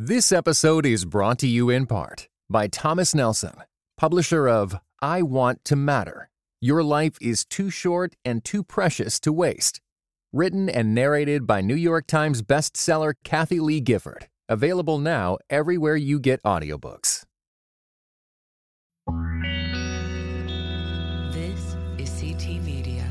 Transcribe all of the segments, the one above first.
This episode is brought to you in part by Thomas Nelson, publisher of I Want to Matter. Your life is too short and too precious to waste. Written and narrated by New York Times bestseller Kathy Lee Gifford. Available now everywhere you get audiobooks. This is CT Media.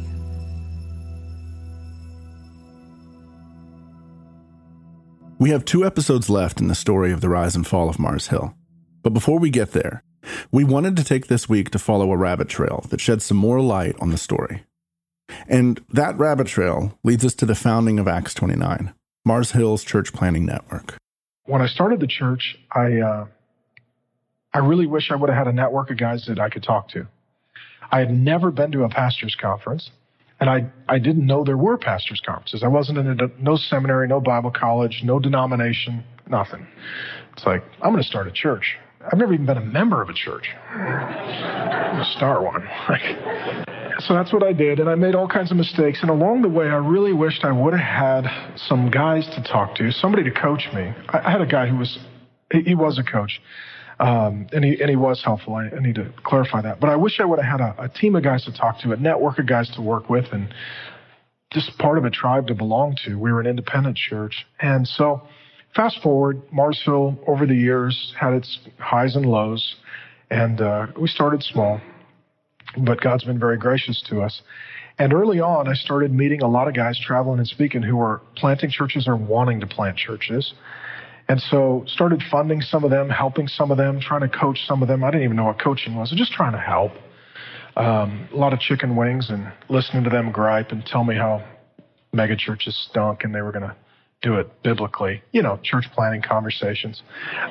We have 2 episodes left in the story of the rise and fall of Mars Hill. But before we get there, we wanted to take this week to follow a rabbit trail that sheds some more light on the story. And that rabbit trail leads us to the founding of Acts 29, Mars Hill's church planting network. When I started the church, I really wish I would have had a network of guys that I could talk to. I had never been to a pastor's conference, and I didn't know there were pastors' conferences. I wasn't in no seminary, no Bible college, no denomination, nothing. It's like, I'm going to start a church. I've never even been a member of a church. I'm going to start one. So that's what I did, and I made all kinds of mistakes. And along the way, I really wished I would have had some guys to talk to, somebody to coach me. I had a guy who was a coach, and he was helpful. I need to clarify that. But I wish I would have had a team of guys to talk to, a network of guys to work with, and just part of a tribe to belong to. We were an independent church. And so fast forward, Mars Hill over the years had its highs and lows, and we started small. But God's been very gracious to us. And early on, I started meeting a lot of guys traveling and speaking who were planting churches or wanting to plant churches. And so started funding some of them, helping some of them, trying to coach some of them. I didn't even know what coaching was. I was just trying to help. A lot of chicken wings and listening to them gripe and tell me how mega churches stunk and they were going to do it biblically. You know, church planting conversations.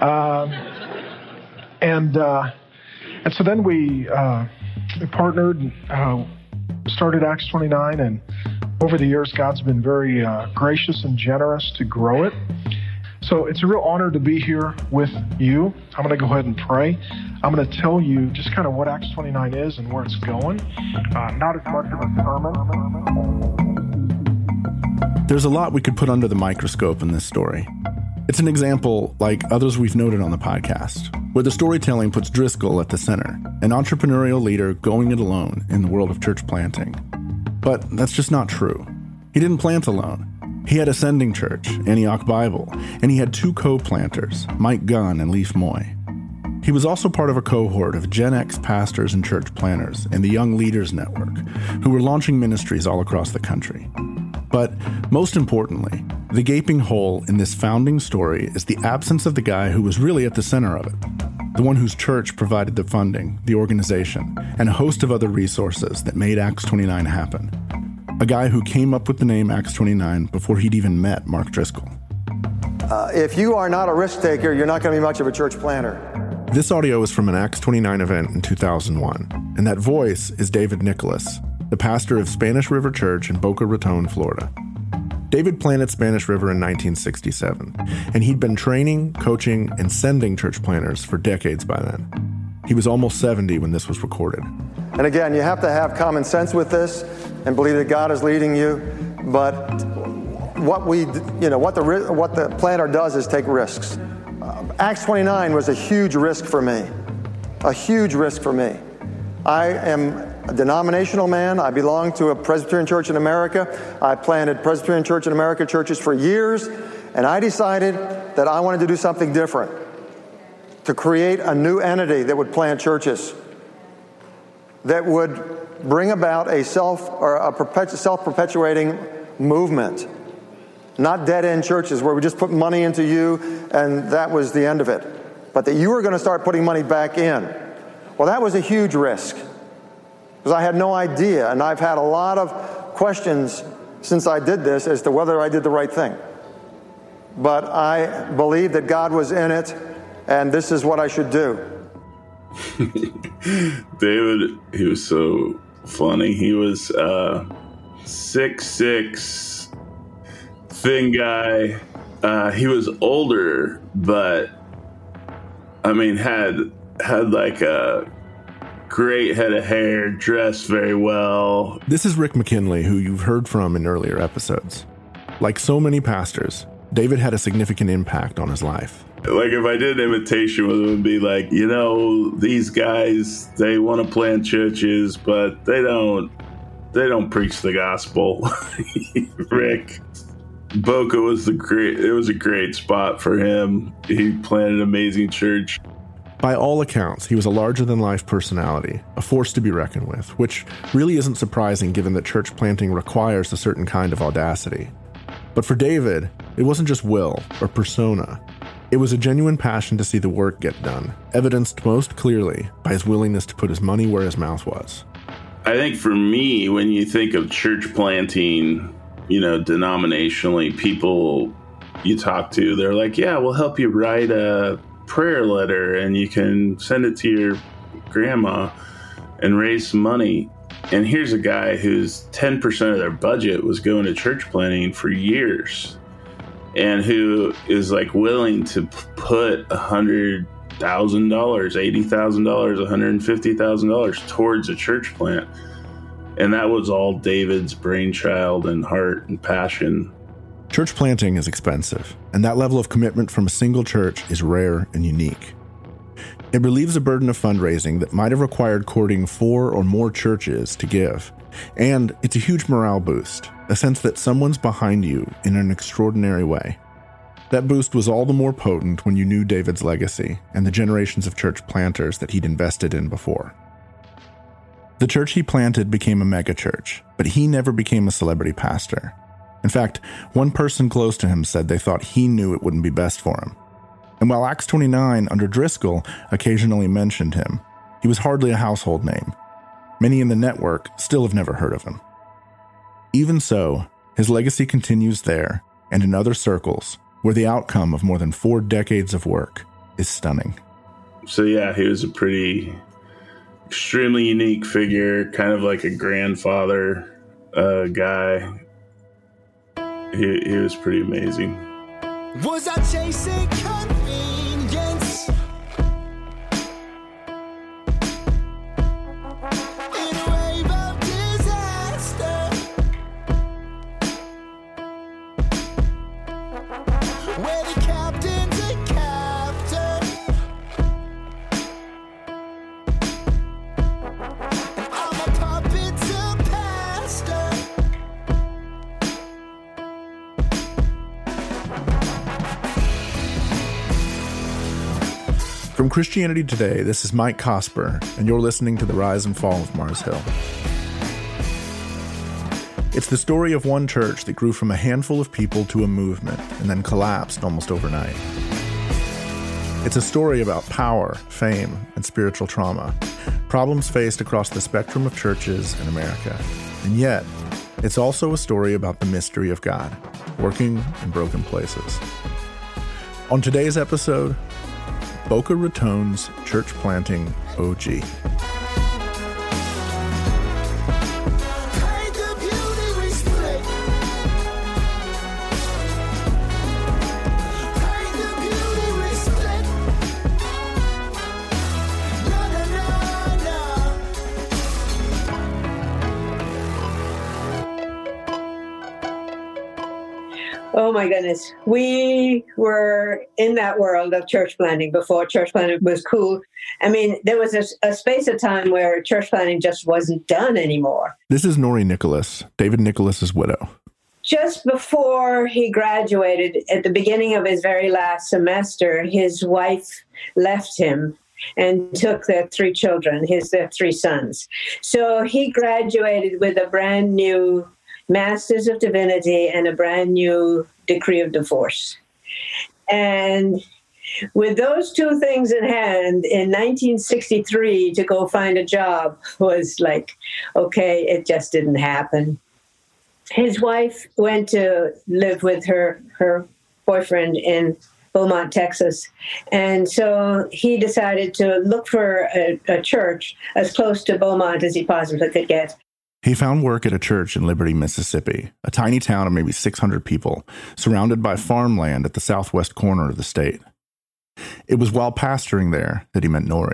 And so then we partnered, started Acts 29, and over the years, God's been very gracious and generous to grow it. So it's a real honor to be here with you. I'm going to go ahead and pray. I'm going to tell you just kind of what Acts 29 is and where it's going. Not as much of a sermon. There's a lot we could put under the microscope in this story. It's an example like others we've noted on the podcast, where the storytelling puts Driscoll at the center, an entrepreneurial leader going it alone in the world of church planting. But that's just not true. He didn't plant alone. He had Ascending Church, Antioch Bible, and he had 2 co-planters, Mike Gunn and Leif Moy. He was also part of a cohort of Gen X pastors and church planners in the Young Leaders Network, who were launching ministries all across the country. But most importantly, the gaping hole in this founding story is the absence of the guy who was really at the center of it, the one whose church provided the funding, the organization, and a host of other resources that made Acts 29 happen. A guy who came up with the name Acts 29 before he'd even met Mark Driscoll. If you are not a risk taker, you're not going to be much of a church planter. This audio is from an Acts 29 event in 2001, and that voice is David Nicholas, the pastor of Spanish River Church in Boca Raton, Florida. David planted Spanish River in 1967, and he'd been training, coaching, and sending church planters for decades by then. He was almost 70 when this was recorded. And again, you have to have common sense with this and believe that God is leading you. But what the planter does is take risks. Acts 29 was a huge risk for me. A huge risk for me. I am a denominational man. I belong to a Presbyterian church in America. I planted Presbyterian Church in America churches for years, and I decided that I wanted to do something different, to create a new entity that would plant churches, that would bring about a self-perpetuating movement, not dead-end churches where we just put money into you and that was the end of it, but that you were going to start putting money back in. Well, that was a huge risk because I had no idea, and I've had a lot of questions since I did this as to whether I did the right thing. But I believe that God was in it, and this is what I should do. David, he was so funny. He was 6'6", thin guy. He was older, but I mean, had like a great head of hair, dressed very well. This is Rick McKinley, who you've heard from in earlier episodes. Like so many pastors, David had a significant impact on his life. Like, if I did an invitation with him, it would be like, these guys, they want to plant churches, but they don't preach the gospel. Rick, Boca was a great spot for him. He planted an amazing church. By all accounts, he was a larger-than-life personality, a force to be reckoned with, which really isn't surprising given that church planting requires a certain kind of audacity. But for David, it wasn't just will or persona. It was a genuine passion to see the work get done, evidenced most clearly by his willingness to put his money where his mouth was. I think for me, when you think of church planting, denominationally, people you talk to, they're like, yeah, we'll help you write a prayer letter and you can send it to your grandma and raise some money. And here's a guy whose 10% of their budget was going to church planting for years, and who is like willing to put $100,000, $80,000, $150,000 towards a church plant. And that was all David's brainchild and heart and passion. Church planting is expensive, and that level of commitment from a single church is rare and unique. It relieves a burden of fundraising that might have required courting 4 or more churches to give. And it's a huge morale boost, a sense that someone's behind you in an extraordinary way. That boost was all the more potent when you knew David's legacy and the generations of church planters that he'd invested in before. The church he planted became a megachurch, but he never became a celebrity pastor. In fact, one person close to him said they thought he knew it wouldn't be best for him. And while Acts 29 under Driscoll occasionally mentioned him, he was hardly a household name. Many in the network still have never heard of him. Even so, his legacy continues there and in other circles where the outcome of more than 4 decades of work is stunning. So yeah, he was a extremely unique figure, kind of like a grandfather guy. He was pretty amazing. Was I chasing convenience? In a wave of disaster, where the captain's a captain, and I'm a puppet to pastor. From Christianity Today, this is Mike Cosper, and you're listening to The Rise and Fall of Mars Hill. It's the story of one church that grew from a handful of people to a movement and then collapsed almost overnight. It's a story about power, fame, and spiritual trauma, problems faced across the spectrum of churches in America. And yet, it's also a story about the mystery of God, working in broken places. On today's episode, Boca Raton's church planting OG. Oh my goodness. We were in that world of church planting before church planting was cool. I mean, there was a space of time where church planting just wasn't done anymore. This is Nori Nicholas, David Nicholas's widow. Just before he graduated, at the beginning of his very last semester, his wife left him and took their 3 children, their 3 sons. So he graduated with a brand new Masters of Divinity and a brand new decree of divorce. And with those 2 things in hand, in 1963, to go find a job was like, okay, it just didn't happen. His wife went to live with her boyfriend in Beaumont, Texas. And so he decided to look for a church as close to Beaumont as he possibly could get. He found work at a church in Liberty, Mississippi, a tiny town of maybe 600 people, surrounded by farmland at the southwest corner of the state. It was while pastoring there that he met Nori.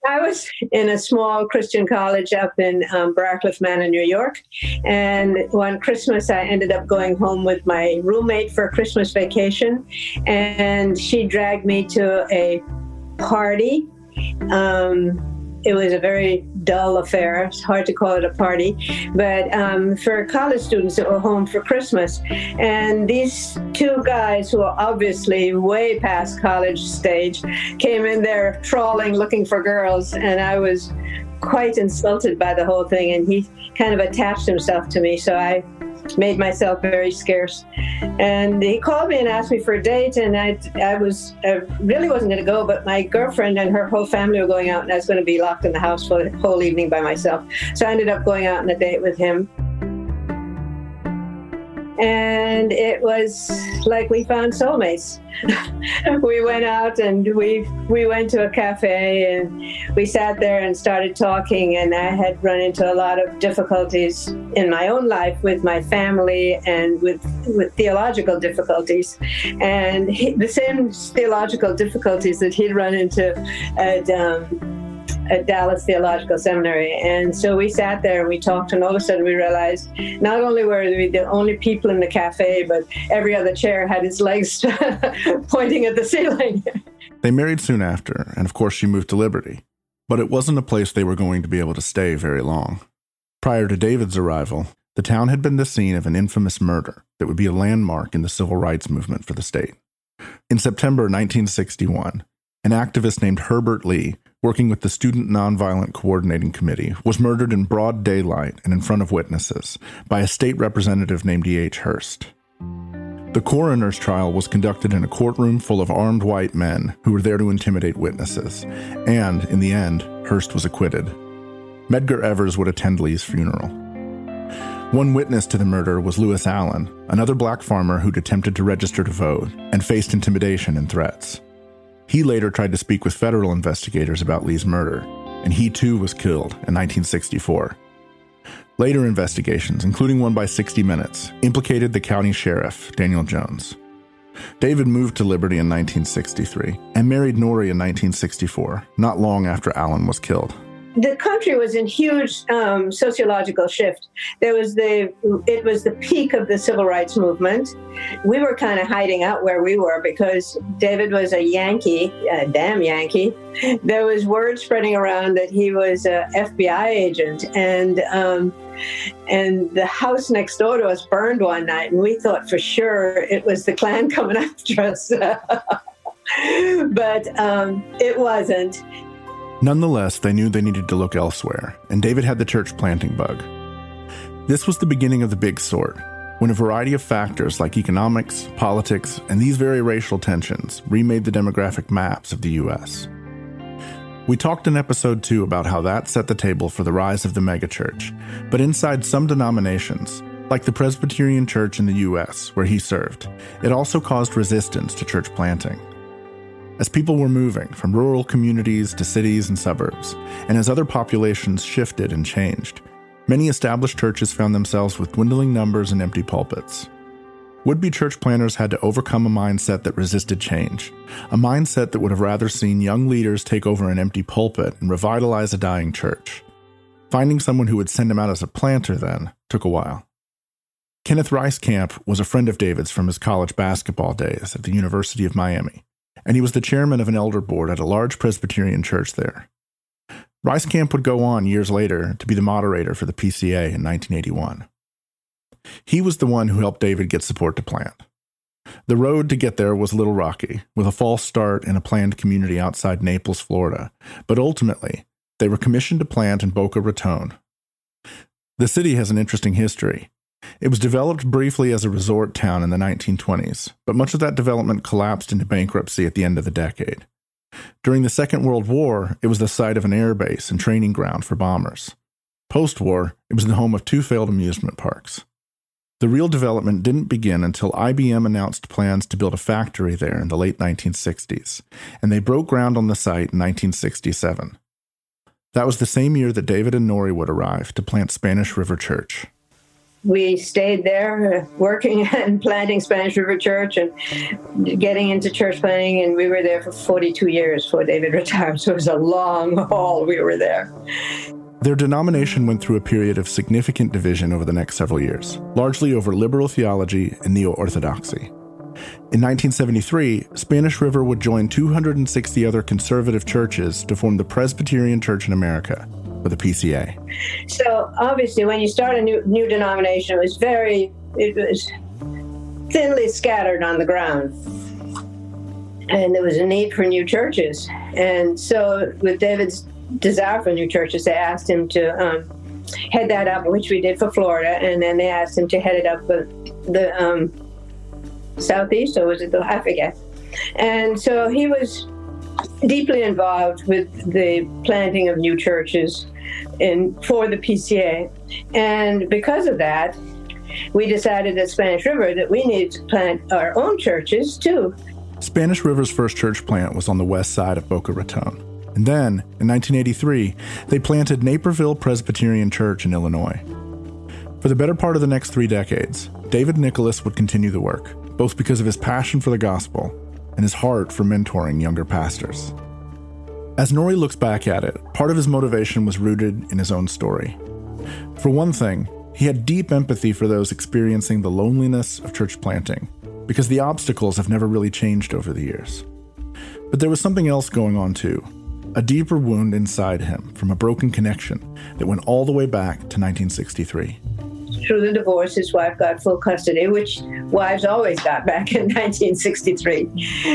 I was in a small Christian college up in Barclay Manor, New York. And one Christmas, I ended up going home with my roommate for a Christmas vacation. And she dragged me to a party. It was a very dull affair. It's hard to call it a party, but for college students that were home for Christmas. And these two guys who are obviously way past college stage came in there trawling, looking for girls. And I was quite insulted by the whole thing. And he kind of attached himself to me. So I made myself very scarce. And he called me and asked me for a date, and I really wasn't going to go, but my girlfriend and her whole family were going out, and I was going to be locked in the house for the whole evening by myself. So I ended up going out on a date with him. And it was like we found soulmates. We went out and we went to a cafe and we sat there and started talking, and I had run into a lot of difficulties in my own life with my family and with theological difficulties. And the same theological difficulties that he'd run into at Dallas Theological Seminary. And so we sat there and we talked, and all of a sudden we realized not only were we the only people in the cafe, but every other chair had its legs pointing at the ceiling. They married soon after, and of course she moved to Liberty. But it wasn't a place they were going to be able to stay very long. Prior to David's arrival, the town had been the scene of an infamous murder that would be a landmark in the civil rights movement for the state. In September 1961, an activist named Herbert Lee, working with the Student Nonviolent Coordinating Committee, was murdered in broad daylight and in front of witnesses by a state representative named E.H. Hurst. The coroner's trial was conducted in a courtroom full of armed white men who were there to intimidate witnesses, and, in the end, Hurst was acquitted. Medgar Evers would attend Lee's funeral. One witness to the murder was Lewis Allen, another black farmer who'd attempted to register to vote and faced intimidation and threats. He later tried to speak with federal investigators about Lee's murder, and he too was killed in 1964. Later investigations, including one by 60 Minutes, implicated the county sheriff, Daniel Jones. David moved to Liberty in 1963 and married Nori in 1964, not long after Allen was killed. The country was in huge sociological shift. It was the peak of the civil rights movement. We were kind of hiding out where we were because David was a Yankee, a damn Yankee. There was word spreading around that he was an FBI agent, and the house next door to us burned one night, and we thought for sure it was the Klan coming after us. But it wasn't. Nonetheless, they knew they needed to look elsewhere, and David had the church planting bug. This was the beginning of the big sort, when a variety of factors like economics, politics, and these very racial tensions remade the demographic maps of the U.S. We talked in episode 2 about how that set the table for the rise of the megachurch, but inside some denominations, like the Presbyterian Church in the U.S., where he served, it also caused resistance to church planting. As people were moving from rural communities to cities and suburbs, and as other populations shifted and changed, many established churches found themselves with dwindling numbers and empty pulpits. Would-be church planters had to overcome a mindset that resisted change, a mindset that would have rather seen young leaders take over an empty pulpit and revitalize a dying church. Finding someone who would send him out as a planter, then, took a while. Kenneth Reiskamp was a friend of David's from his college basketball days at the University of Miami, and he was the chairman of an elder board at a large Presbyterian church there. Reiskamp would go on years later to be the moderator for the PCA in 1981. He was the one who helped David get support to plant. The road to get there was a little rocky, with a false start in a planned community outside Naples, Florida, but ultimately, they were commissioned to plant in Boca Raton. The city has an interesting history. It was developed briefly as a resort town in the 1920s, but much of that development collapsed into bankruptcy at the end of the decade. During the Second World War, it was the site of an air base and training ground for bombers. Post-war, it was the home of 2 failed amusement parks. The real development didn't begin until IBM announced plans to build a factory there in the late 1960s, and they broke ground on the site in 1967. That was the same year that David and Nori would arrive to plant Spanish River Church. we stayed there working and planting Spanish River Church and getting into church planting. And we were there for 42 years before David retired. So it was a long haul. We were there. Their denomination went through a period of significant division over the next several years, largely over liberal theology and neo-orthodoxy. In 1973, Spanish River would join 260 other conservative churches to form the Presbyterian Church in America, or the PCA. So obviously, when you start a new denomination, it was thinly scattered on the ground. And there was a need for new churches. And so with David's desire for new churches, they asked him to head that up, which we did for Florida. And then they asked him to head it up the Southeast, or was it I forget. And so he was deeply involved with the planting of new churches for the PCA. And because of that, we decided at Spanish River that we needed to plant our own churches too. Spanish River's first church plant was on the west side of Boca Raton. And then, in 1983, they planted Naperville Presbyterian Church in Illinois. For the better part of the next 3 decades, David Nicholas would continue the work, both because of his passion for the gospel and his heart for mentoring younger pastors. As Norrie looks back at it, part of his motivation was rooted in his own story. For one thing, he had deep empathy for those experiencing the loneliness of church planting, because the obstacles have never really changed over the years. But there was something else going on too, a deeper wound inside him from a broken connection that went all the way back to 1963. Through the divorce, his wife got full custody, which wives always got back in 1963.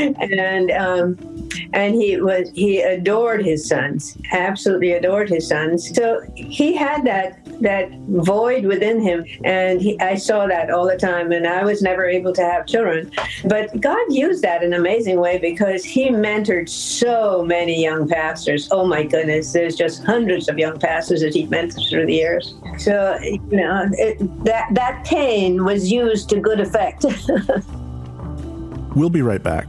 And he adored his sons, absolutely adored his sons. So he had that void within him, and I saw that all the time, and I was never able to have children. But God used that in an amazing way, because he mentored so many young pastors. Oh my goodness, there's just hundreds of young pastors that he mentored through the years. So, that pain was used to good effect. We'll be right back.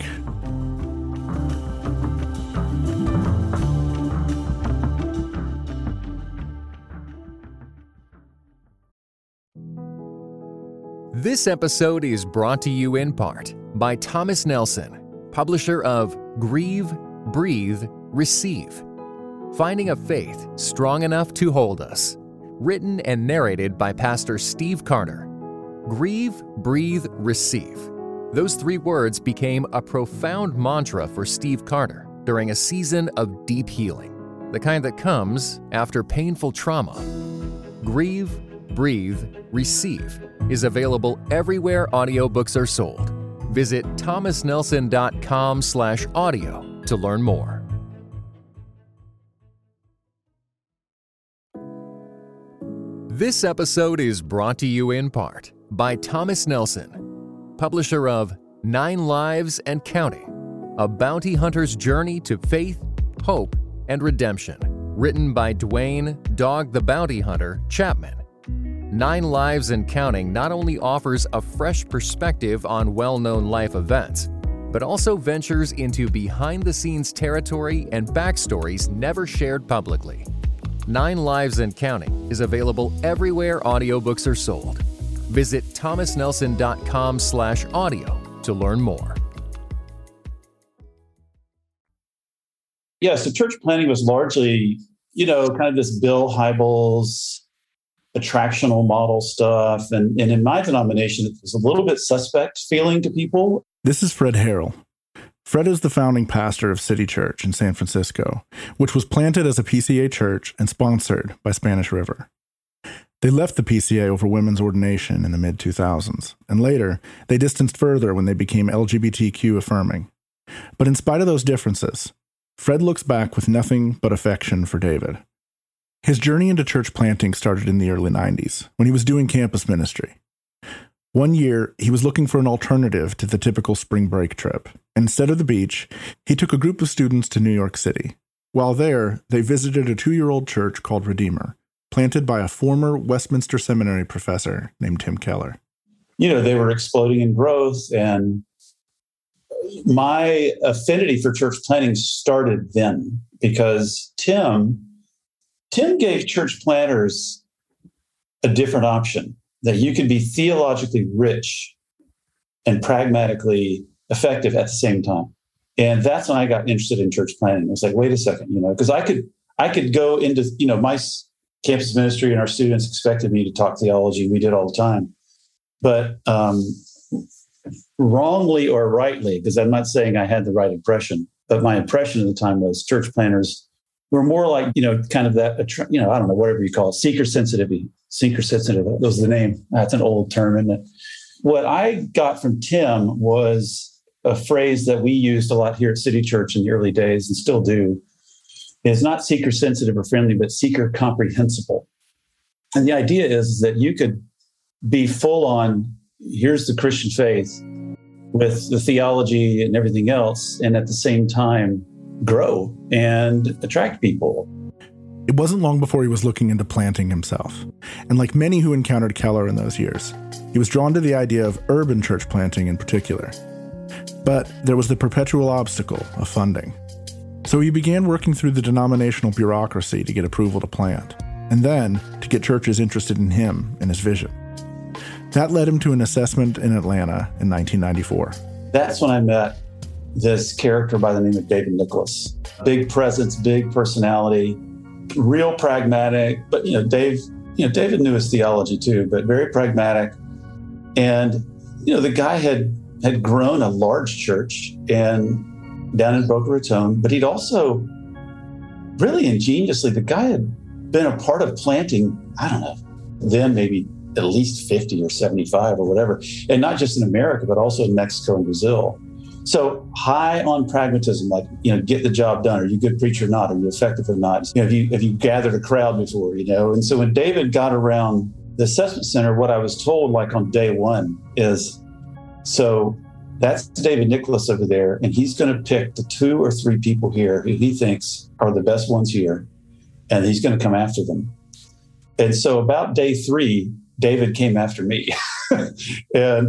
This episode is brought to you in part by Thomas Nelson, publisher of Grieve, Breathe, Receive. Finding a faith strong enough to hold us. Written and narrated by Pastor Steve Carter. Grieve, Breathe, Receive. Those 3 words became a profound mantra for Steve Carter during a season of deep healing, the kind that comes after painful trauma. Grieve, Breathe, Receive is available everywhere audiobooks are sold. Visit thomasnelson.com/audio to learn more. This episode is brought to you in part by Thomas Nelson, publisher of 9 Lives and Counting, A Bounty Hunter's Journey to Faith, Hope, and Redemption, written by Dwayne "Dog the Bounty Hunter" Chapman. 9 Lives and Counting not only offers a fresh perspective on well-known life events, but also ventures into behind-the-scenes territory and backstories never shared publicly. 9 Lives and Counting is available everywhere audiobooks are sold. Visit thomasnelson.com/audio to learn more. Yeah, so church planting was largely, kind of this Bill Hybels attractional model stuff. And in my denomination, it was a little bit suspect feeling to people. This is Fred Harrell. Fred is the founding pastor of City Church in San Francisco, which was planted as a PCA church and sponsored by Spanish River. They left the PCA over women's ordination in the mid-2000s, and later, they distanced further when they became LGBTQ affirming. But in spite of those differences, Fred looks back with nothing but affection for David. His journey into church planting started in the early 90s, when he was doing campus ministry. One year, he was looking for an alternative to the typical spring break trip. Instead of the beach, he took a group of students to New York City. While there, they visited a 2-year-old church called Redeemer, planted by a former Westminster Seminary professor named Tim Keller. They were exploding in growth, and my affinity for church planting started then, because Tim gave church planters a different option. that you can be theologically rich and pragmatically effective at the same time. And that's when I got interested in church planting. I was like, wait a second, because I could go into, my campus ministry and our students expected me to talk theology. We did all the time. But wrongly or rightly, because I'm not saying I had the right impression, but my impression at the time was church planners were more like, kind of that, I don't know, whatever you call it, seeker sensitive. That was the name. That's an old term, isn't it? What I got from Tim was a phrase that we used a lot here at City Church in the early days and still do, is not seeker sensitive or friendly, but seeker comprehensible. And the idea is that you could be full on, here's the Christian faith with the theology and everything else, and at the same time grow and attract people. It wasn't long before he was looking into planting himself. And like many who encountered Keller in those years, he was drawn to the idea of urban church planting in particular. But there was the perpetual obstacle of funding. So he began working through the denominational bureaucracy to get approval to plant, and then to get churches interested in him and his vision. That led him to an assessment in Atlanta in 1994. That's when I met this character by the name of David Nicholas. Big presence, big personality, real pragmatic. But David knew his theology too, but very pragmatic. And the guy had grown a large church and down in Boca Raton, but he'd also really ingeniously, the guy had been a part of planting, I don't know, then maybe at least 50 or 75 or whatever. And not just in America, but also in Mexico and Brazil. So high on pragmatism, like, get the job done. Are you a good preacher or not? Are you effective or not? Have you gathered a crowd before, And so when David got around the assessment center, what I was told like on day one is, so that's David Nicholas over there, and he's going to pick the 2 or 3 people here who he thinks are the best ones here, and he's going to come after them. And so about day 3, David came after me. And,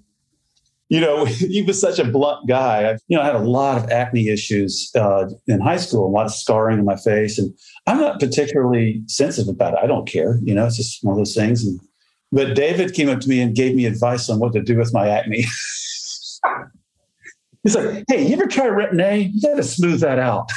he was such a blunt guy. I had a lot of acne issues in high school, a lot of scarring on my face, and I'm not particularly sensitive about it. I don't care. It's just one of those things. But David came up to me and gave me advice on what to do with my acne. He's like, hey, you ever try Retin-A? You got to smooth that out.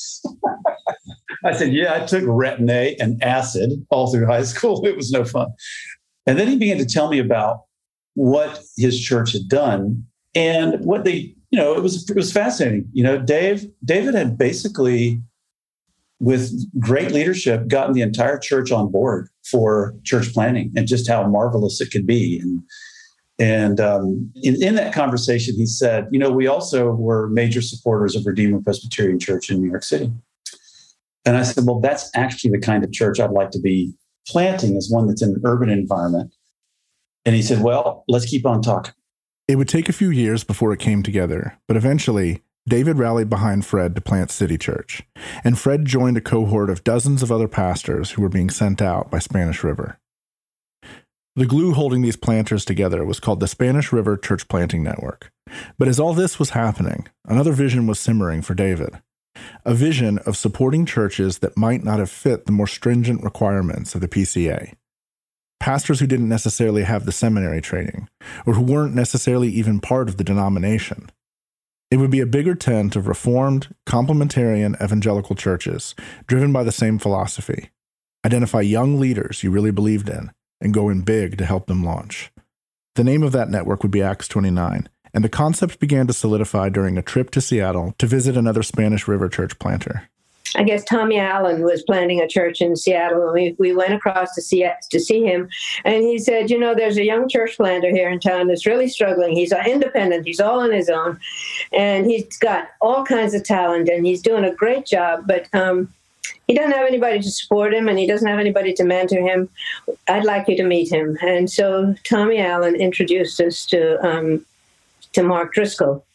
I said, yeah, I took Retin-A and acid all through high school. It was no fun. And then he began to tell me about what his church had done and what they, it was fascinating. David had basically, with great leadership, gotten the entire church on board for church planting and just how marvelous it could be. And in that conversation, he said, we also were major supporters of Redeemer Presbyterian Church in New York City. And I said, well, that's actually the kind of church I'd like to be planting, is one that's in an urban environment. And he said, well, let's keep on talking. It would take a few years before it came together, but eventually David rallied behind Fred to plant City Church. And Fred joined a cohort of dozens of other pastors who were being sent out by Spanish River. The glue holding these planters together was called the Spanish River Church Planting Network. But as all this was happening, another vision was simmering for David. A vision of supporting churches that might not have fit the more stringent requirements of the PCA. Pastors who didn't necessarily have the seminary training, or who weren't necessarily even part of the denomination. It would be a bigger tent of reformed, complementarian evangelical churches, driven by the same philosophy. Identify young leaders you really believed in, and go in big to help them launch. The name of that network would be Acts 29, and the concept began to solidify during a trip to Seattle to visit another Spanish River church planter. I guess Tommy Allen was planting a church in Seattle, and we went across to see him. And he said, there's a young church planter here in town that's really struggling. He's independent. He's all on his own. And he's got all kinds of talent, and he's doing a great job. But he doesn't have anybody to support him, and he doesn't have anybody to mentor him. I'd like you to meet him. And so Tommy Allen introduced us to Mark Driscoll.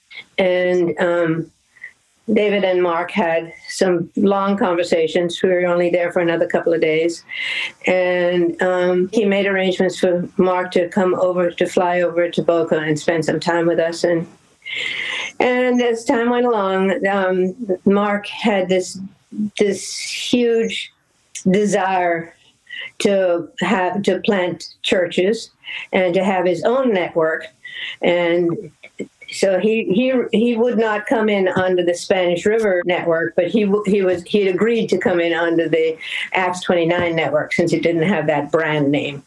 And David and Mark had some long conversations. We were only there for another couple of days. And he made arrangements for Mark to fly over to Boca and spend some time with us. And as time went along, Mark had this huge desire to plant churches and to have his own network. And so he would not come in under the Spanish River network, but he'd agreed to come in under the Acts 29 network since it didn't have that brand name.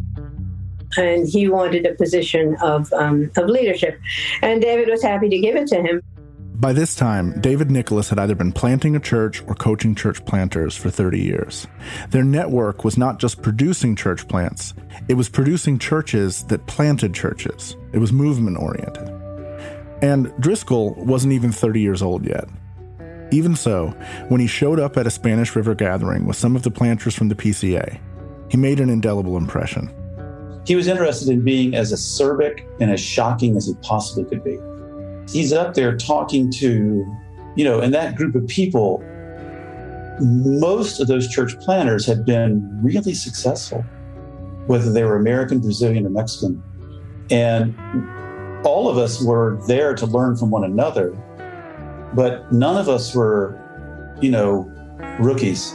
And he wanted a position of leadership, and David was happy to give it to him. By this time, David Nicholas had either been planting a church or coaching church planters for 30 years. Their network was not just producing church plants, it was producing churches that planted churches. It was movement-oriented. And Driscoll wasn't even 30 years old yet. Even so, when he showed up at a Spanish River gathering with some of the planters from the PCA, he made an indelible impression. He was interested in being as acerbic and as shocking as he possibly could be. He's up there talking to, in that group of people, most of those church planters had been really successful, whether they were American, Brazilian, or Mexican. And all of us were there to learn from one another, but none of us were, rookies.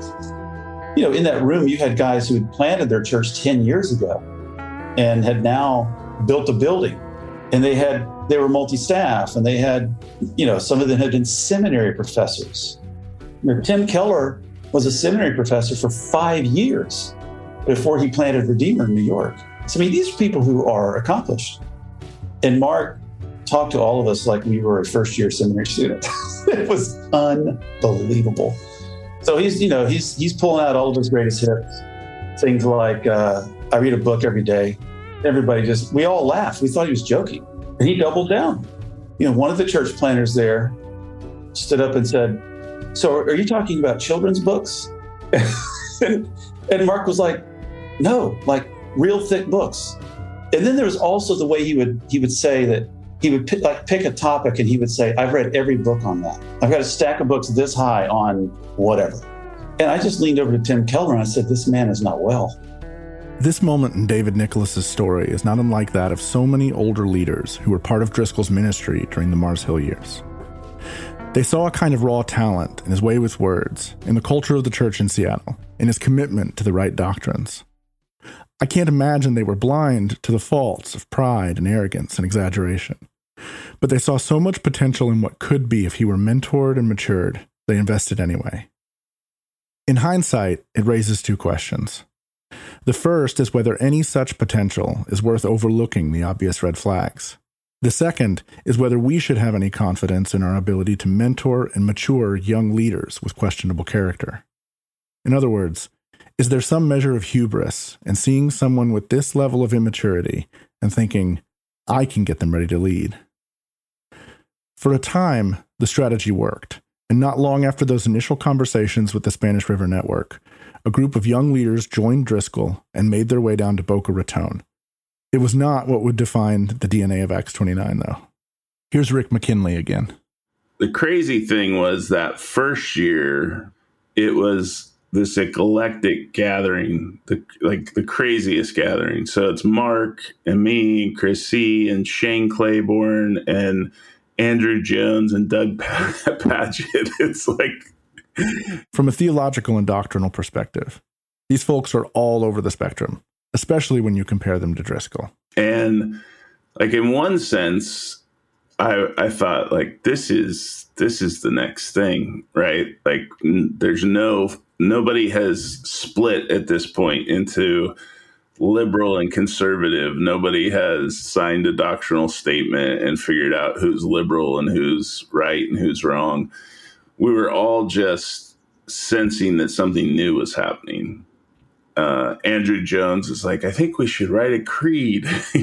In that room, you had guys who had planted their church 10 years ago and had now built a building. And they were multi-staff, and they had, some of them had been seminary professors. Tim Keller was a seminary professor for 5 years before he planted Redeemer in New York. So, these are people who are accomplished. And Mark talked to all of us like we were a first-year seminary student. It was unbelievable. So he's pulling out all of his greatest hits. Things like, I read a book every day. We all laughed. We thought he was joking. And he doubled down. One of the church planters there stood up and said, "So are you talking about children's books?" and Mark was like, "No, like real thick books." And then there was also the way he would say that he would pick a topic and he would say, "I've read every book on that. I've got a stack of books this high on whatever." And I just leaned over to Tim Keller and I said, "This man is not well." This moment in David Nicholas's story is not unlike that of so many older leaders who were part of Driscoll's ministry during the Mars Hill years. They saw a kind of raw talent in his way with words, in the culture of the church in Seattle, in his commitment to the right doctrines. I can't imagine they were blind to the faults of pride and arrogance and exaggeration. But they saw so much potential in what could be if he were mentored and matured, they invested anyway. In hindsight, it raises two questions. The first is whether any such potential is worth overlooking the obvious red flags. The second is whether we should have any confidence in our ability to mentor and mature young leaders with questionable character. In other words, is there some measure of hubris in seeing someone with this level of immaturity and thinking, I can get them ready to lead? For a time, the strategy worked, and not long after those initial conversations with the Spanish River Network, a group of young leaders joined Driscoll and made their way down to Boca Raton. It was not what would define the DNA of Acts 29, though. Here's Rick McKinley again. The crazy thing was that first year, it was this eclectic gathering, the craziest gathering. So it's Mark and me, Chris C. and Shane Claiborne and Andrew Jones and Doug Padgett. It's like... From a theological and doctrinal perspective, these folks are all over the spectrum, especially when you compare them to Driscoll. And like in one sense, I thought like this is the next thing, right? Like there's nobody has split at this point into liberal and conservative. Nobody has signed a doctrinal statement and figured out who's liberal and who's right and who's wrong. We were all just sensing that something new was happening. Andrew Jones is like, I think we should write a creed,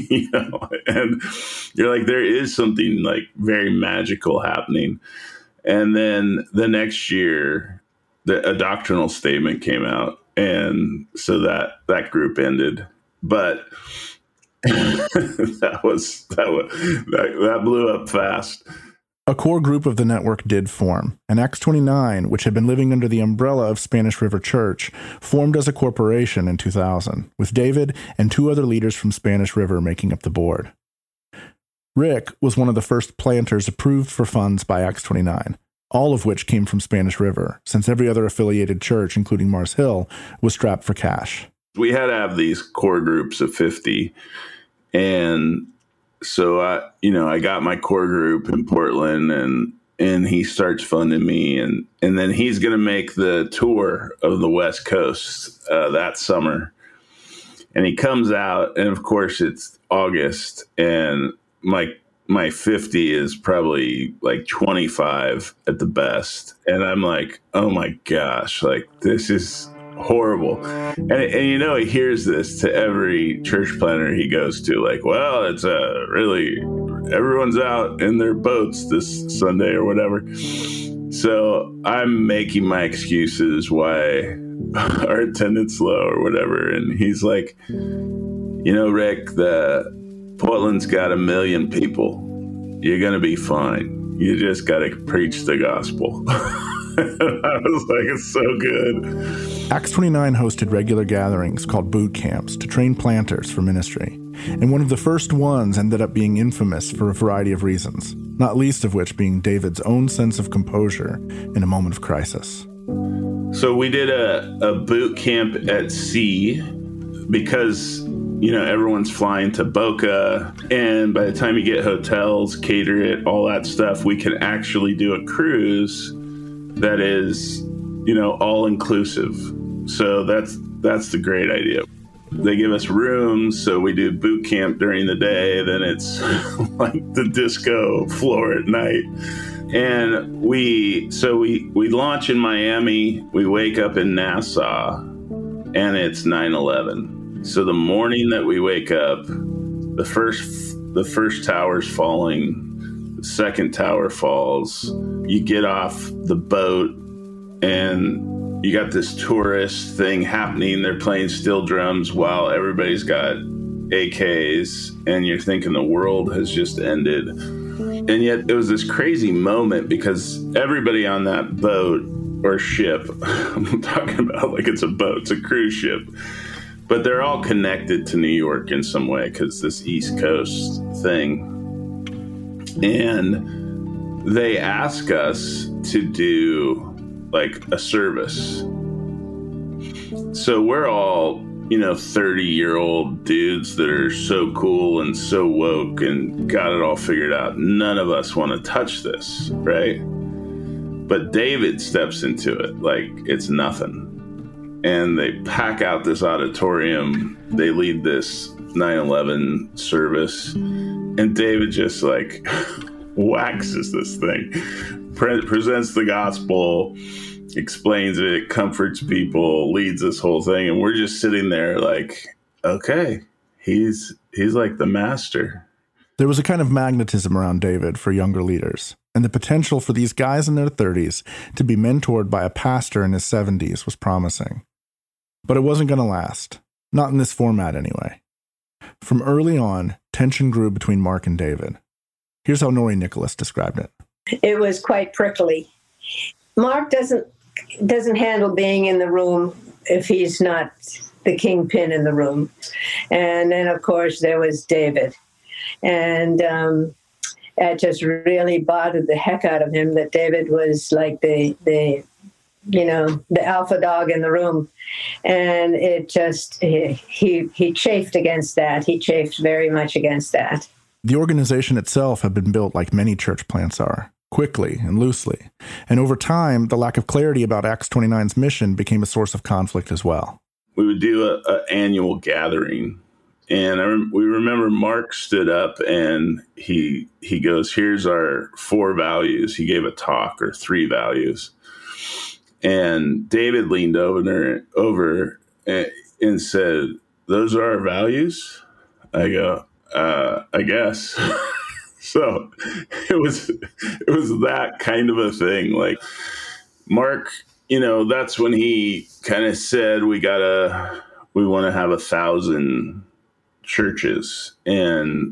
and you're like, there is something like very magical happening. And then the next year, a doctrinal statement came out. And so that group ended, but that blew up fast. A core group of the network did form, and Acts 29, which had been living under the umbrella of Spanish River Church, formed as a corporation in 2000, with David and two other leaders from Spanish River making up the board. Rick was one of the first planters approved for funds by Acts 29, all of which came from Spanish River, since every other affiliated church, including Mars Hill, was strapped for cash. We had to have these core groups of 50. And so I got my core group in Portland, and he starts funding me, and then he's going to make the tour of the West Coast that summer. And he comes out, and of course it's August, and my 50 is probably like 25 at the best. And I'm like, oh my gosh, like this is horrible. And he hears this to every church planter he goes to, like, well, it's really, everyone's out in their boats this Sunday or whatever. So I'm making my excuses why our attendance low or whatever. And he's like, Rick, Portland's got 1 million people. You're going to be fine. You just got to preach the gospel. I was like, it's so good. Acts 29 hosted regular gatherings called boot camps to train planters for ministry. And one of the first ones ended up being infamous for a variety of reasons, not least of which being David's own sense of composure in a moment of crisis. So we did a boot camp at sea because, everyone's flying to Boca. And by the time you get hotels, cater it, all that stuff, we can actually do a cruise that is, all inclusive. So that's the great idea. They give us rooms, so we do boot camp during the day. Then it's like the disco floor at night. And we launch in Miami. We wake up in Nassau, and it's 9/11. So the morning that we wake up, the first tower's falling, the second tower falls. You get off the boat, and you got this tourist thing happening. They're playing steel drums while everybody's got AKs, and you're thinking the world has just ended. And yet it was this crazy moment because everybody on that boat or ship, I'm talking about like it's a boat, it's a cruise ship, but they're all connected to New York in some way because this East Coast thing. And they ask us to do like a service. So we're all, 30-year-old dudes that are so cool and so woke and got it all figured out. None of us want to touch this, right? But David steps into it like it's nothing. And they pack out this auditorium. They lead this 9/11 service. And David just like waxes this thing, presents the gospel, explains it, comforts people, leads this whole thing. And we're just sitting there like, okay, he's like the master. There was a kind of magnetism around David for younger leaders, and the potential for these guys in their 30s to be mentored by a pastor in his 70s was promising. But it wasn't going to last. Not in this format, anyway. From early on, tension grew between Mark and David. Here's how Nori Nicholas described it. It was quite prickly. Mark doesn't handle being in the room if he's not the kingpin in the room. And then, of course, there was David. And it just really bothered the heck out of him that David was like the alpha dog in the room. And it just, he chafed against that. He chafed very much against that. The organization itself had been built like many church plants are, quickly and loosely. And over time, the lack of clarity about Acts 29's mission became a source of conflict as well. We would do an annual gathering. And we remember Mark stood up and he goes, here's our 4 values. He gave a talk, or 3 values. And David leaned over and said, those are our values? I go, I guess. So it was that kind of a thing. Like Mark, that's when he kind of said, we want to have 1,000 churches. And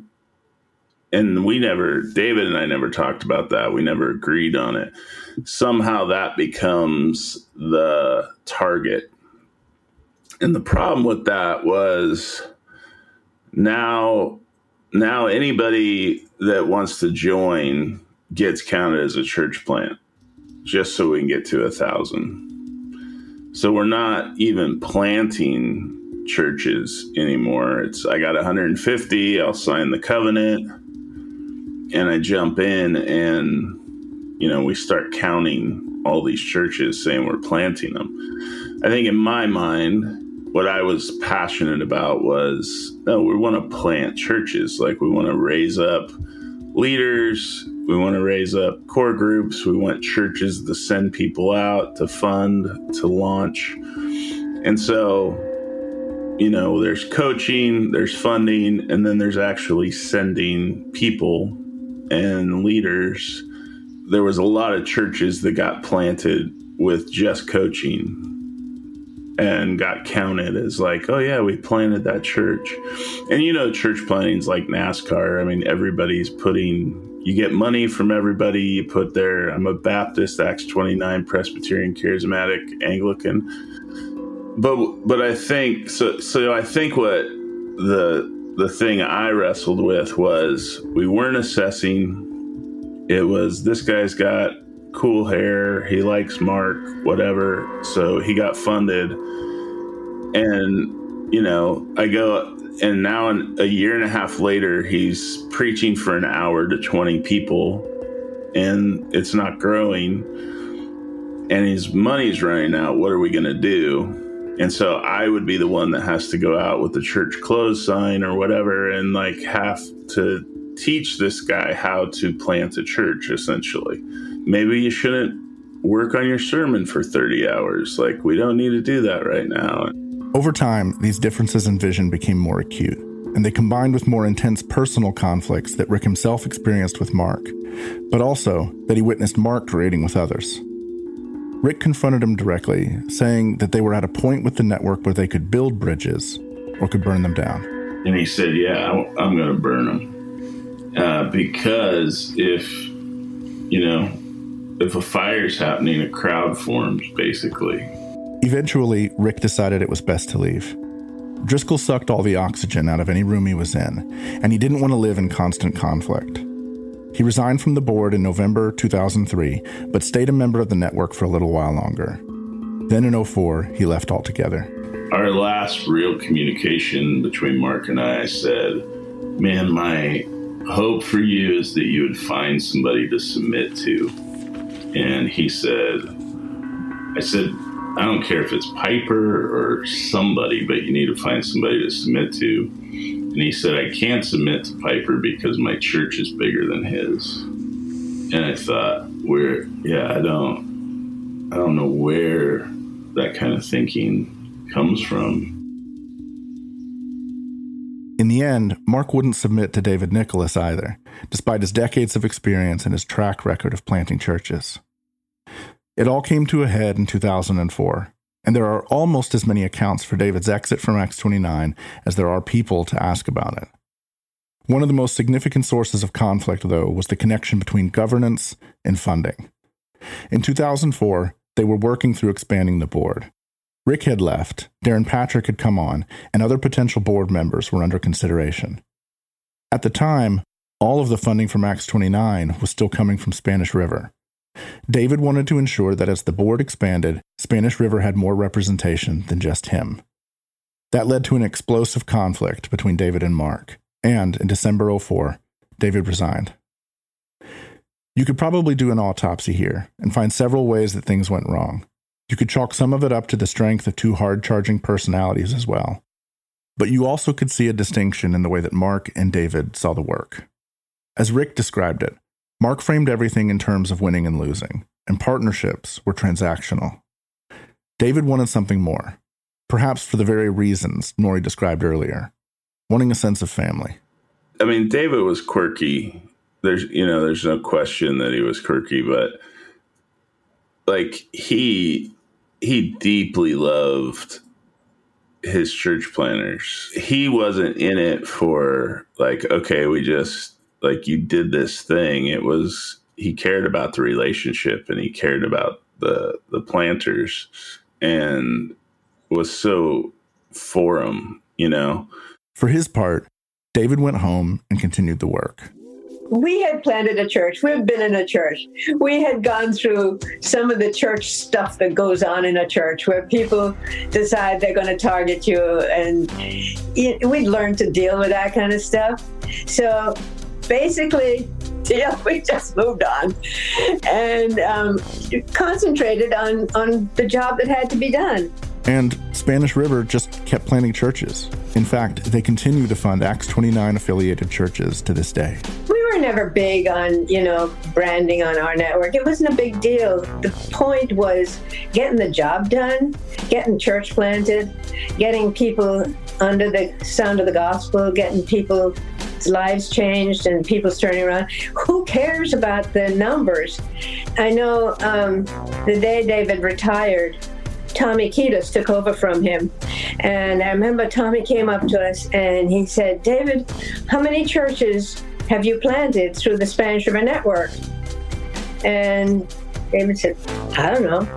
David and I never talked about that. We never agreed on it. Somehow that becomes the target. And the problem with that was now anybody that wants to join gets counted as a church plant. just so we can get to 1,000. So we're not even planting churches anymore. I got 150. I'll sign the covenant, and I jump in, and we start counting all these churches, saying we're planting them. I think in my mind, what I was passionate about was, no, we want to plant churches. Like, we want to raise up leaders. We want to raise up core groups. We want churches to send people out, to fund, to launch. And so, there's coaching, there's funding, and then there's actually sending people and leaders. There was a lot of churches that got planted with just coaching and got counted as like, oh yeah, we planted that church. And church planting's like NASCAR. I mean, everybody's you get money from everybody. You put I'm a Baptist, Acts 29, Presbyterian, Charismatic, Anglican. But I think, so I think what the thing I wrestled with was, we weren't assessing. It was, this guy's got cool hair, he likes Mark, whatever, so he got funded. And I go, and now a year and a half later, he's preaching for an hour to 20 people, and it's not growing, and his money's running out. What are we going to do? And so I would be the one that has to go out with the church closed sign or whatever, and like have to teach this guy how to plant a church, essentially. Maybe you shouldn't work on your sermon for 30 hours. Like, we don't need to do that right now. Over time, these differences in vision became more acute, and they combined with more intense personal conflicts that Rick himself experienced with Mark, but also that he witnessed Mark creating with others. Rick confronted him directly, saying that they were at a point with the network where they could build bridges or could burn them down. And he said, yeah, I'm going to burn them. Because if a fire's happening, a crowd forms, basically. Eventually, Rick decided it was best to leave. Driscoll sucked all the oxygen out of any room he was in, and he didn't want to live in constant conflict. He resigned from the board in November 2003, but stayed a member of the network for a little while longer. Then in 2004, he left altogether. Our last real communication between Mark and I said, man, my hope for you is that you would find somebody to submit to. And he said, I said, I don't care if it's Piper or somebody, but you need to find somebody to submit to. And he said, I can't submit to Piper because my church is bigger than his. And I thought, I don't know where that kind of thinking comes from. In the end, Mark wouldn't submit to David Nicholas either, despite his decades of experience and his track record of planting churches. It all came to a head in 2004, and there are almost as many accounts for David's exit from Acts 29 as there are people to ask about it. One of the most significant sources of conflict, though, was the connection between governance and funding. In 2004, they were working through expanding the board. Rick had left, Darren Patrick had come on, and other potential board members were under consideration. At the time, all of the funding from Acts 29 was still coming from Spanish River. David wanted to ensure that as the board expanded, Spanish River had more representation than just him. That led to an explosive conflict between David and Mark, and in December 2004, David resigned. You could probably do an autopsy here and find several ways that things went wrong. You could chalk some of it up to the strength of two hard-charging personalities as well. But you also could see a distinction in the way that Mark and David saw the work. As Rick described it, Mark framed everything in terms of winning and losing, and partnerships were transactional. David wanted something more, perhaps for the very reasons Nori described earlier, wanting a sense of family. I mean, David was quirky. There's no question that he was quirky, but like he deeply loved his church planners. He wasn't in it for like, okay, we just like you did this thing. It was, he cared about the relationship and he cared about the planters and was so for them, For his part, David went home and continued the work. We had planted a church. We've been in a church. We had gone through some of the church stuff that goes on in a church where people decide they're going to target you. And we'd learned to deal with that kind of stuff. So basically, we just moved on and concentrated on the job that had to be done. And Spanish River just kept planting churches. In fact, they continue to fund Acts 29 affiliated churches to this day. We were never big on, branding on our network. It wasn't a big deal. The point was getting the job done, getting church planted, getting people under the sound of the gospel, getting people's lives changed and people's turning around. Who cares about the numbers? I know the day David retired, Tommy Kiedis took over from him. And I remember Tommy came up to us and he said, David, how many churches have you planted through the Spanish River Network? And David said, I don't know.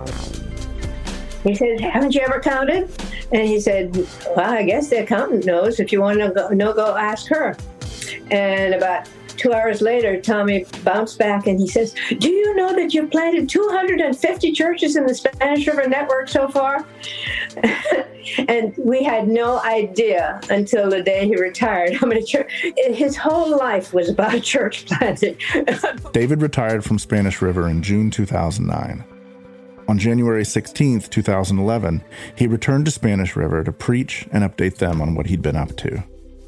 He said, haven't you ever counted? And he said, well, I guess the accountant knows. If you want to go ask her. And about 2 hours later, Tommy bounced back and he says, do you know that you've planted 250 churches in the Spanish River Network so far? And we had no idea until the day he retired how many churches. His whole life was about church planting. David retired from Spanish River in June 2009. On January 16th, 2011, he returned to Spanish River to preach and update them on what he'd been up to.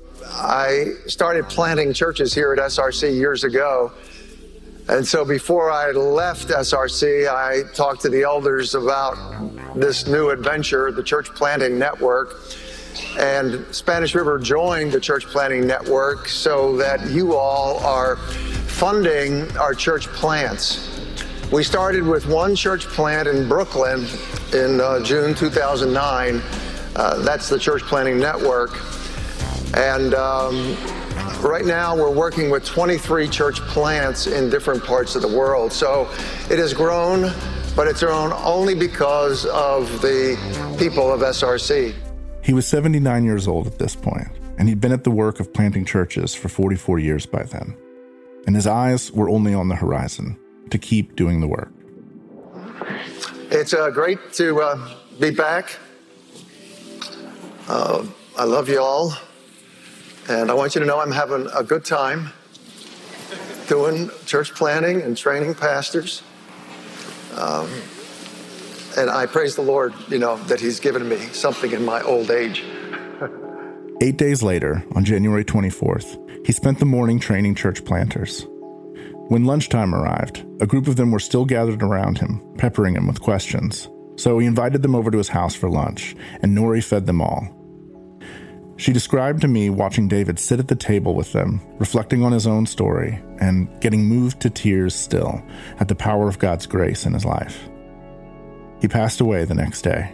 I started planting churches here at SRC years ago. And so before I left SRC, I talked to the elders about this new adventure, the Church Planting Network. And Spanish River joined the Church Planting Network so that you all are funding our church plants. We started with one church plant in Brooklyn in June 2009. That's the Church Planting Network. And right now we're working with 23 church plants in different parts of the world. So it has grown, but it's grown only because of the people of SRC. He was 79 years old at this point, and he'd been at the work of planting churches for 44 years by then. And his eyes were only on the horizon to keep doing the work. It's great to be back. I love you all. And I want you to know I'm having a good time doing church planting and training pastors. And I praise the Lord, that he's given me something in my old age. 8 days later, on January 24th, he spent the morning training church planters. When lunchtime arrived, a group of them were still gathered around him, peppering him with questions. So he invited them over to his house for lunch, and Nori fed them all. She described to me watching David sit at the table with them, reflecting on his own story, and getting moved to tears still at the power of God's grace in his life. He passed away the next day.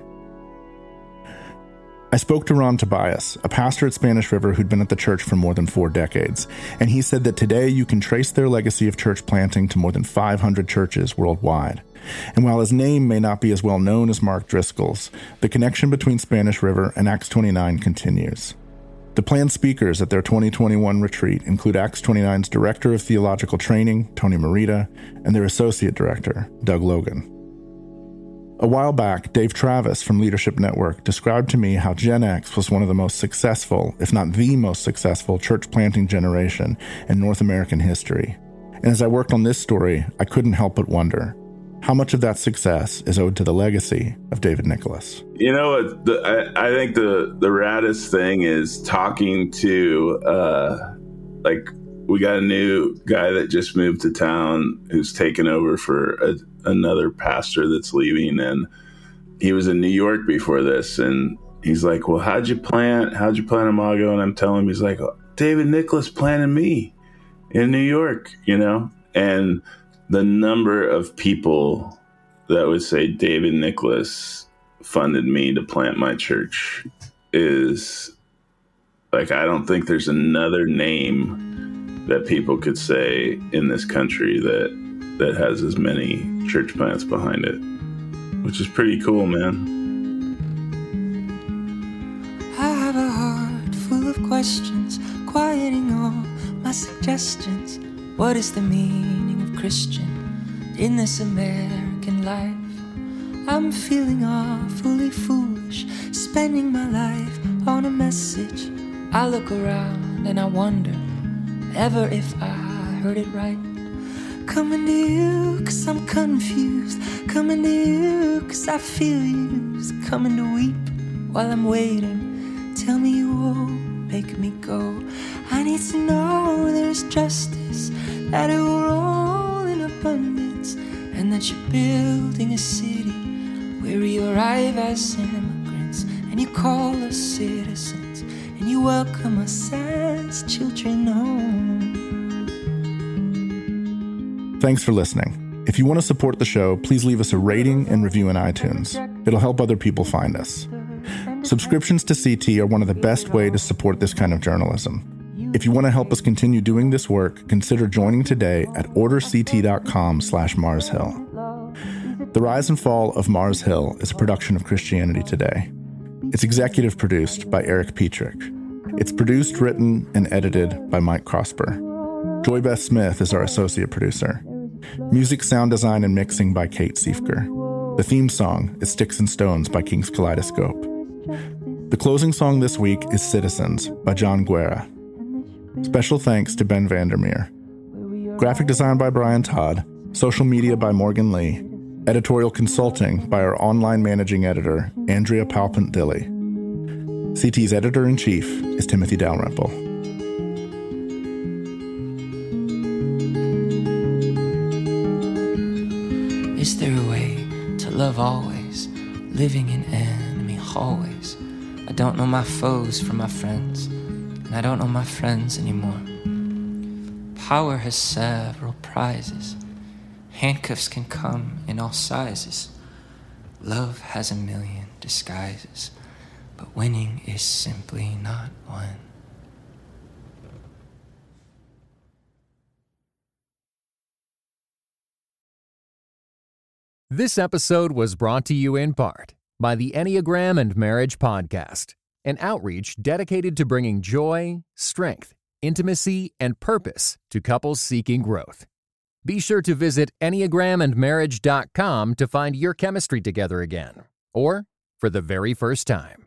I spoke to Ron Tobias, a pastor at Spanish River who'd been at the church for more than 4 decades, and he said that today you can trace their legacy of church planting to more than 500 churches worldwide. And while his name may not be as well known as Mark Driscoll's, the connection between Spanish River and Acts 29 continues. The planned speakers at their 2021 retreat include Acts 29's Director of Theological Training, Tony Merida, and their Associate Director, Doug Logan. A while back, Dave Travis from Leadership Network described to me how Gen X was one of the most successful, if not the most successful, church planting generation in North American history. And as I worked on this story, I couldn't help but wonder, how much of that success is owed to the legacy of David Nicholas? You know what? I think the raddest thing is talking to, we got a new guy that just moved to town who's taken over for another pastor that's leaving. And he was in New York before this. And he's like, well, how'd you plant Imago? And I'm telling him, he's like, oh, David Nicholas planted me in New York, and the number of people that would say David Nicholas funded me to plant my church is I don't think there's another name that people could say in this country that has as many church plants behind it, which is pretty cool, man. I have a heart full of questions, quieting all my suggestions. What is the meaning of Christian in this American life? I'm feeling awfully foolish, spending my life on a message. I look around and I wonder ever if I heard it right. Coming to you cause I'm confused, coming to you cause I feel used, coming to weep while I'm waiting. Tell me you won't make me go. I need to know there's justice, that it will roll in abundance, and that you're building a city where we arrive as immigrants, and you call us citizens, and you welcome us as children home. Thanks for listening. If you want to support the show, please leave us a rating and review in iTunes. It'll help other people find us. Subscriptions to CT are one of the best ways to support this kind of journalism. If you want to help us continue doing this work, consider joining today at orderct.com/MarsHill. The Rise and Fall of Mars Hill is a production of Christianity Today. It's executive produced by Eric Petrick. It's produced, written, and edited by Mike Crosper. Joy Beth Smith is our associate producer. Music, sound design, and mixing by Kate Siefker. The theme song is Sticks and Stones by King's Kaleidoscope. The closing song this week is Citizens by John Guerra. Special thanks to Ben Vandermeer. Graphic design by Brian Todd. Social media by Morgan Lee. Editorial consulting by our online managing editor, Andrea Palpant-Dilley. CT's editor-in-chief is Timothy Dalrymple. Is there a way to love always, living in enemy hallways? I don't know my foes from my friends, and I don't know my friends anymore. Power has several prizes. Handcuffs can come in all sizes. Love has a million disguises, but winning is simply not one. This episode was brought to you in part by the Enneagram and Marriage Podcast, an outreach dedicated to bringing joy, strength, intimacy, and purpose to couples seeking growth. Be sure to visit EnneagramandMarriage.com to find your chemistry together again, or for the very first time.